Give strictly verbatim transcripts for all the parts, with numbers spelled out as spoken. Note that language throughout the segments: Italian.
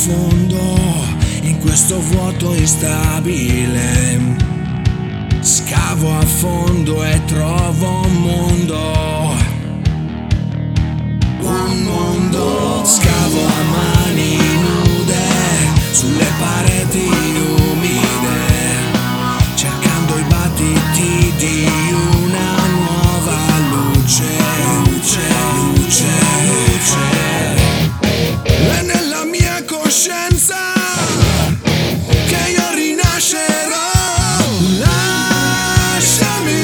fondo in questo vuoto instabile. Scavo a fondo e trovo un mondo, un mondo. Scavo a mani nude sulle pareti umide, cercando i battiti di una nuova luce, luce, luce, luce. È nella mia coscienza che io rinascerò. Lasciami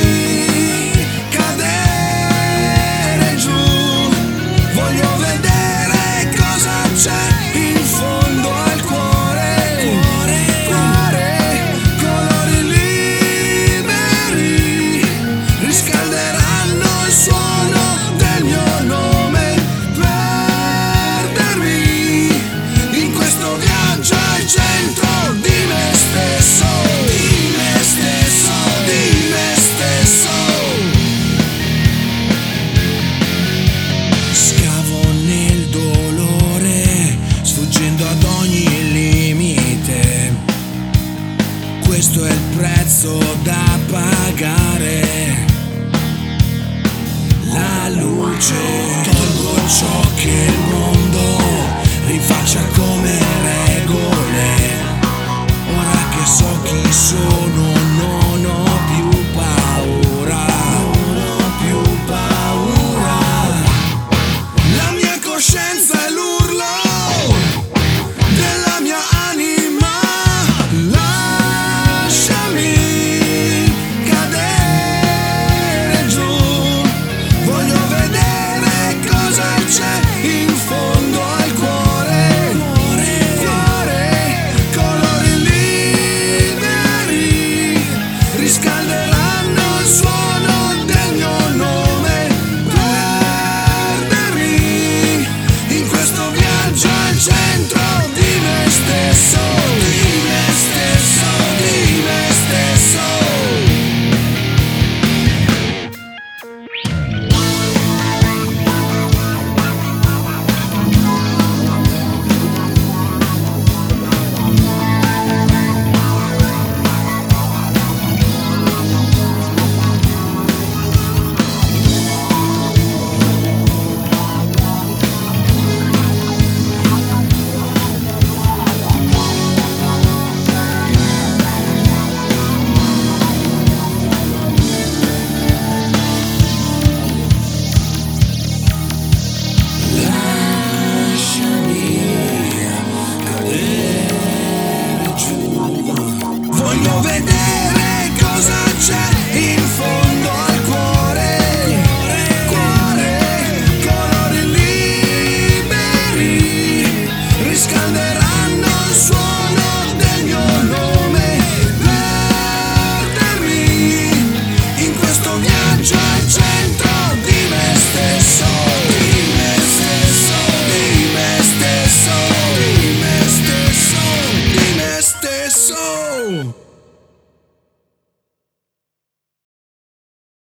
cadere giù, voglio vedere cosa c'è in fondo al cuore, cuore, cuore. Colori liberi riscalderanno il suono del mio nome, perdermi in questo viaggio al centro di me stesso, di me stesso, di me stesso. Scavo nel dolore, sfuggendo ad ogni limite. Questo è il prezzo da pagare. La luce, tolgo ciò che il mondo rifaccia come era.